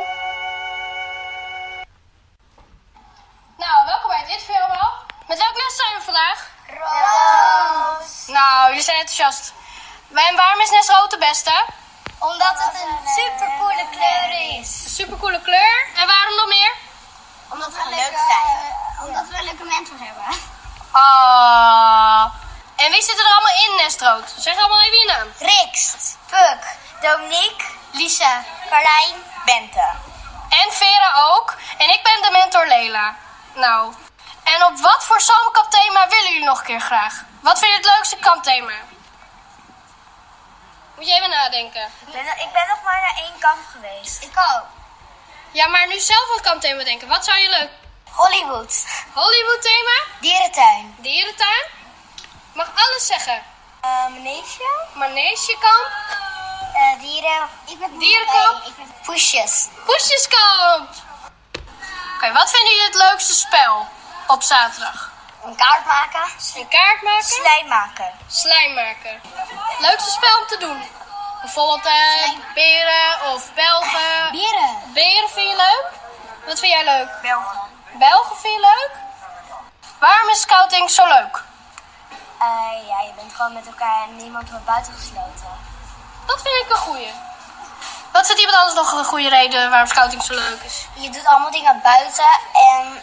Nou, welkom bij het interview allemaal. Met welk les zijn we vandaag? Roos. Nou, jullie zijn enthousiast. En waarom is Nest rood de beste? Omdat het een supercoole kleur is. Een supercoole kleur. En waarom nog meer? Omdat we leuk zijn. Omdat we leuke mensen hebben. Ah. En wie zit er allemaal in Nestrood? Zeg allemaal even je naam. Rikst, Puk, Dominique, Lisa, Carlijn, Bente. En Vera ook. En ik ben de mentor Lela. Nou. En op wat voor zomerkampthema willen jullie nog een keer graag? Wat vind je het leukste kampthema? Moet je even nadenken. Ik ben nog maar naar 1 kamp geweest. Ik ook. Ja, maar nu zelf aan het kampthema denken. Wat zou je leuk? Hollywood. Hollywood thema? Dierentuin. Dierentuin? Mag alles zeggen. Manege. Manegekamp. Dieren. Dierenkamp. Poesjes. Poesjeskamp. Oké, wat vinden jullie het leukste spel op zaterdag? Een kaart maken. Een kaart maken? Slijm maken. Slijm maken. Leukste spel om te doen? Bijvoorbeeld beren of Belgen. Beren. Beren vind je leuk? Wat vind jij leuk? Belgen. Belgen vind je leuk? Waarom is scouting zo leuk? Ja, je bent gewoon met elkaar en niemand wordt buitengesloten. Dat vind ik een goeie. Wat vindt iemand anders nog een goede reden waarom scouting zo leuk is? Je doet allemaal dingen buiten en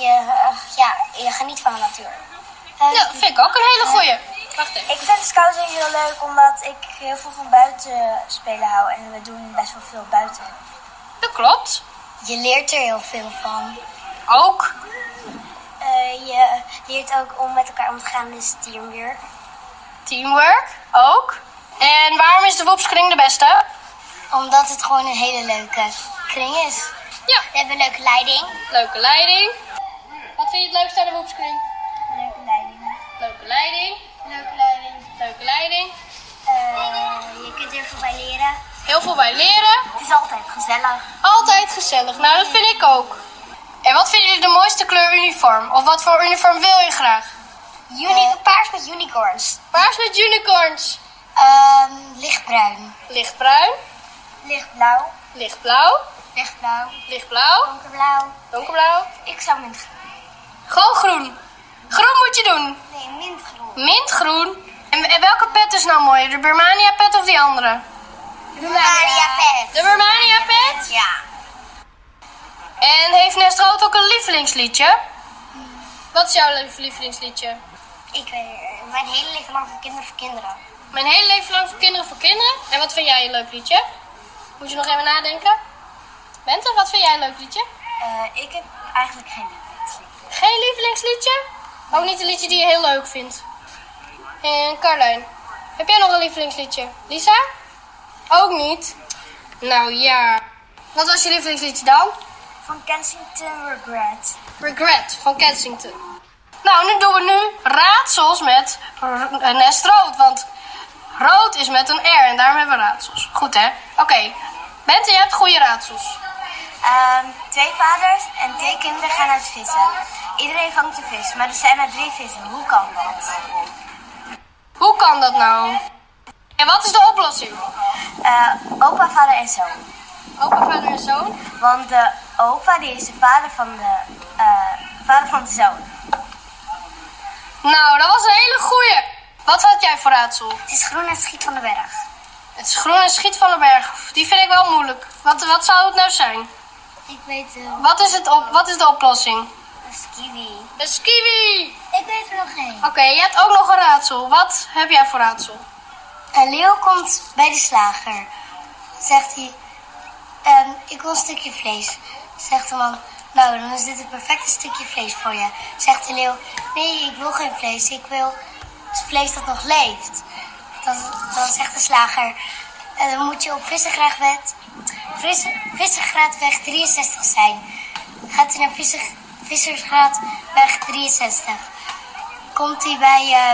je geniet van de natuur. Ja, dat vind ik ook een hele goeie. Wacht even. Ik vind scouting heel leuk omdat ik heel veel van buiten spelen hou en we doen best wel veel buiten. Dat klopt. Je leert er heel veel van. Ook. Je leert ook om met elkaar om te gaan, dus teamwork. Teamwork, ook. En waarom is de Woepskring de beste? Omdat het gewoon een hele leuke kring is. Ja. We hebben een leuke leiding. Leuke leiding. Wat vind je het leukste aan de Woepskring? Leuke leiding. Leuke leiding. Leuke leiding. Leuke leiding. Je kunt er veel bij leren. Heel veel bij leren. Het is altijd gezellig. Altijd gezellig. Nou, dat vind ik ook. En wat vinden jullie de mooiste kleur uniform? Of wat voor uniform wil je graag? Paars met unicorns. Paars met unicorns. Lichtbruin. Lichtbruin. Lichtblauw. Lichtblauw. Lichtblauw. Lichtblauw. Donkerblauw. Donkerblauw. Ik zou mintgroen. Gewoon groen. Groen moet je doen. Nee, mintgroen. Mintgroen. En welke pet is nou mooier? De Birmania pet of die andere? De Birmania pet. De Birmania pet? Ja. En heeft Nestrood ook een lievelingsliedje? Wat is jouw lievelingsliedje? Ik weet mijn hele leven lang van kinderen voor kinderen. Mijn hele leven lang voor kinderen? En wat vind jij een leuk liedje? Moet je nog even nadenken? Bente, wat vind jij een leuk liedje? Ik heb eigenlijk geen lievelingsliedje. Geen lievelingsliedje? Ook niet een liedje die je heel leuk vindt. En Carlijn, heb jij nog een lievelingsliedje? Lisa? Ook niet? Nou ja. Wat was je lievelingsliedje dan? Van Kensington Regret. Regret van Kensington. Nou, nu doen we raadsels met Nestrood. Want rood is met een R en daarom hebben we raadsels. Goed hè? Oké. Bente, je hebt goede raadsels. 2 vaders en 2 kinderen gaan uit vissen. Iedereen vangt een vis, maar er zijn maar 3 vissen. Hoe kan dat? Hoe kan dat nou? En wat is de oplossing? Opa, vader en zoon. Opa, vader en zoon? Want de opa die is de vader van de zoon. Nou, dat was een hele goeie. Wat had jij voor raadsel? Het is groen en het schiet van de berg. Het is groen en schiet van de berg. Die vind ik wel moeilijk. Wat zou het nou zijn? Ik weet het. Wat is de oplossing? Een skiwi. Een skiwi! Ik weet er nog één. Oké, je hebt ook nog een raadsel. Wat heb jij voor raadsel? Een leeuw komt bij de slager. Zegt hij, ik wil een stukje vlees. Zegt de man, nou dan is dit het perfecte stukje vlees voor je. Zegt de leeuw, nee ik wil geen vlees, ik wil het vlees dat nog leeft. Dan zegt de slager, dan moet je op Vissergraadweg 63 zijn. Gaat hij naar Vissergraadweg 63. Komt hij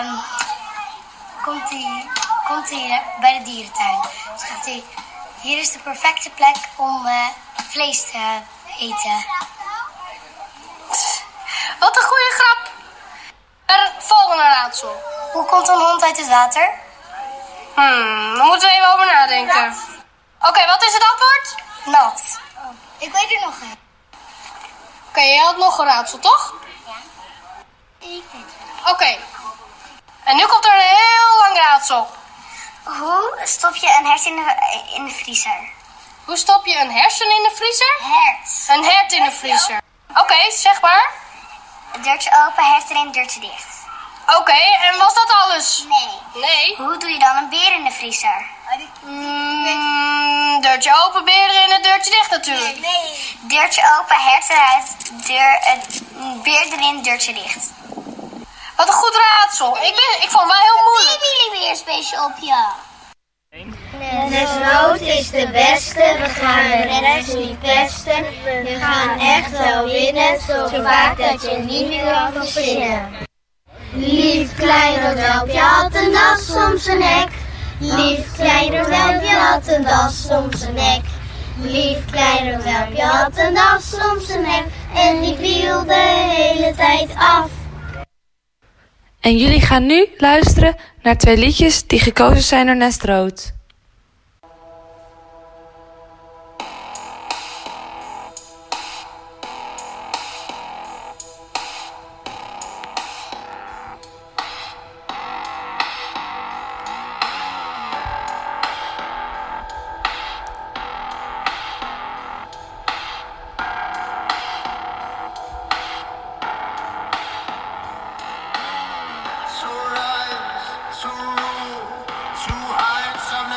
bij de dierentuin. Dan zegt hij, hier is de perfecte plek om vlees te eten. Wat een goede grap. Volgende raadsel. Hoe komt een hond uit het water? Daar moeten we even over nadenken. Oké, wat is het antwoord? Nat. Ik weet er nog een. Oké, je had nog een raadsel, toch? Ja. Ik weet het. Oké. En nu komt er een heel lang raadsel. Hoe stop je een hert in de vriezer? Hoe stop je een hersen in de vriezer? Hert. Een hert in de vriezer. Oké, zeg maar. Het deurtje open, hert erin, deurtje dicht. Oké, en was dat alles? Nee. Hoe doe je dan een beer in de vriezer? Deurtje open, beer erin en deurtje dicht natuurlijk. Nee. Deurtje open, hert eruit, beer erin, deurtje dicht. Wat een goed raadsel. Ik vond het wel heel moeilijk. Millimeterbeestje op je. Nesrood is de beste, we gaan de renners niet pesten. We gaan echt wel winnen, zo vaak dat je niet meer kan verzinnen. Lief klein roodwelpje had een das om zijn nek. Lief klein roodwelpje had een das om zijn nek. Lief klein roodwelpje had een das om zijn nek. En die viel de hele tijd af. En jullie gaan nu luisteren naar 2 liedjes die gekozen zijn door Nestrood. To heights I've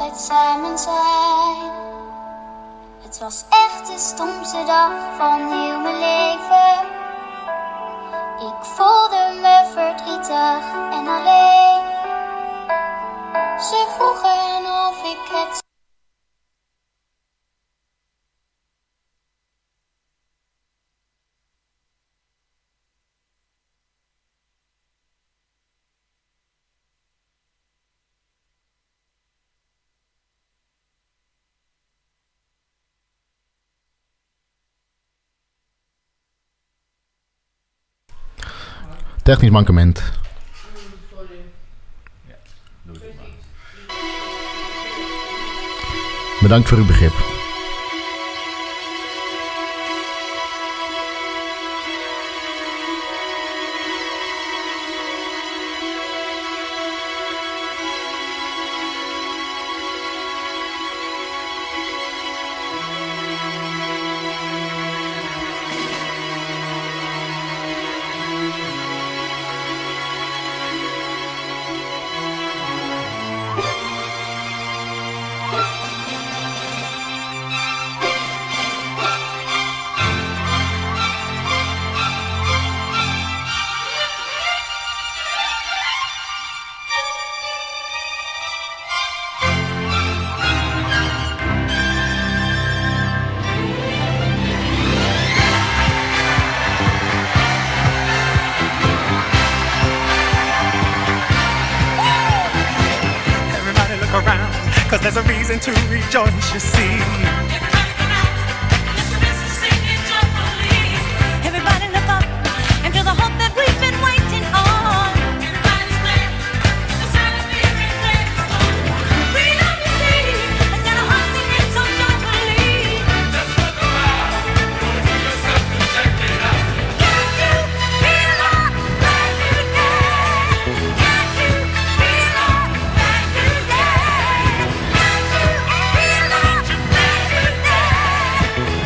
altijd samen zijn. Het was echt de stomste dag van heel mijn leven. Ik voelde me verdrietig en alleen. Ze vroegen of ik het... Technisch mankement. Bedankt voor uw begrip. There's a reason to rejoice, you see. Everybody look up and feel the hope that we've been waiting on. Everybody's glad, the sound of being glad. Freedom you see, let's get our hearts singing so joyfully. Let's look around, go to yourself and check it out. Can't you feel our brand new day? Can't you feel our brand new day? Can't you feel our brand new day?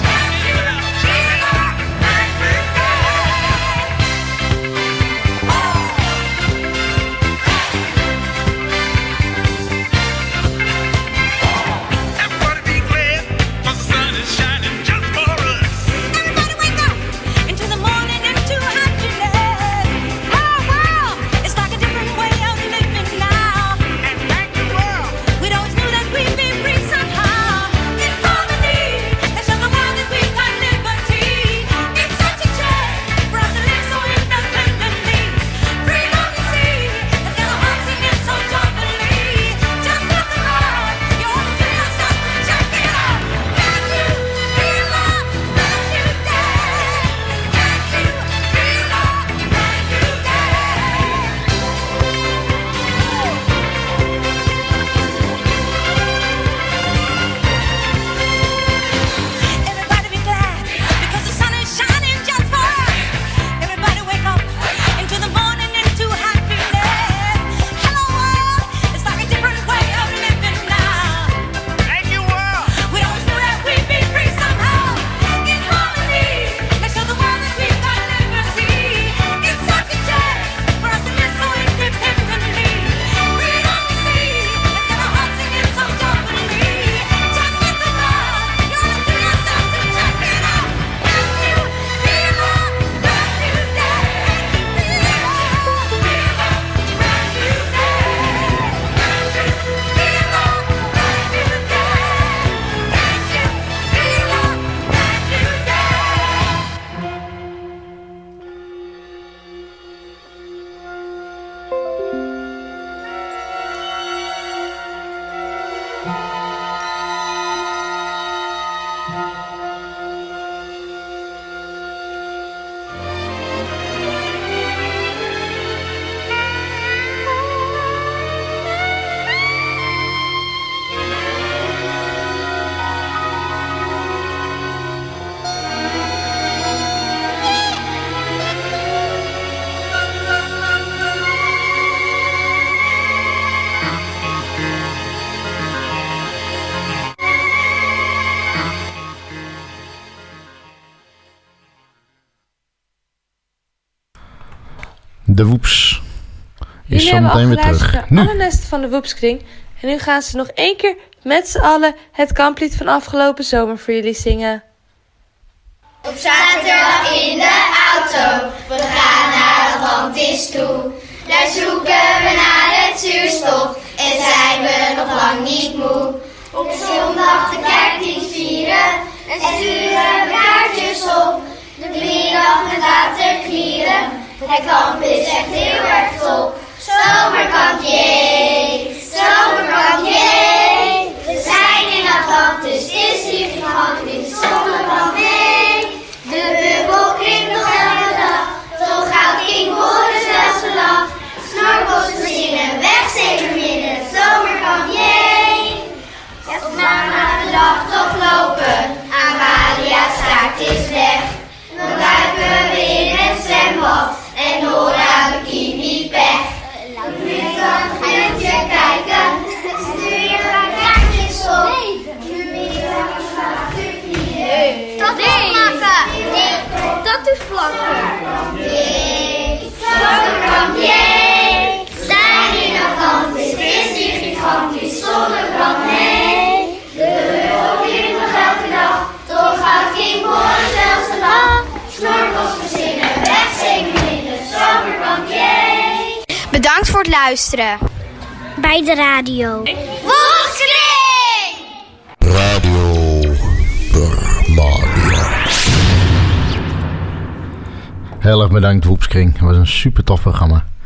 De Woeps is Jullie zo hebben al meteen weer geluisterd terug. naar Nu. alle nesten van de Woepskring. En nu gaan ze nog 1 keer met z'n allen het kamplied van afgelopen zomer voor jullie zingen. Op zaterdag in de auto, we gaan naar Atlantis toe. Daar zoeken we naar het zuurstof en zijn we nog lang niet moe. Op zondag de kerkdienst vieren en sturen we kaartjes op. De middag met waterklieren, het kamp is echt heel erg top. Zomerkampje, zomerkampje. We zijn in Atlantis, is hier gigantisch. Zonnebrand mee, de bubbel klinkt nog elke dag. Toch houdt King Boris wel zijn lach. Snorkels verzingen, wegzeemerminnen, zomerkampje. Of na de dag toch lopen, Amalia's staart is weg. Dan duiken we in het zwembad en Nora bikini pech. Nu kan een filmpje kijken, stuur je maar kaartjes op. Nu middag waterklieren. Tattoos plakken! Nee, tattoos plakken! Nee, zomerkampje! Zijn in Atlantis, is hier gigantisch, zonnebrand nee. De bubbel klinkt nog elke dag, toch houdt King Boris wel zijn lach. Snorkels verzinnen, wegzeemerminnen, zomerkampje. Bedankt voor het luisteren. Bij de radio. Woepskring! Radio Bermania. Heel erg bedankt Woepskring. Het was een super tof programma.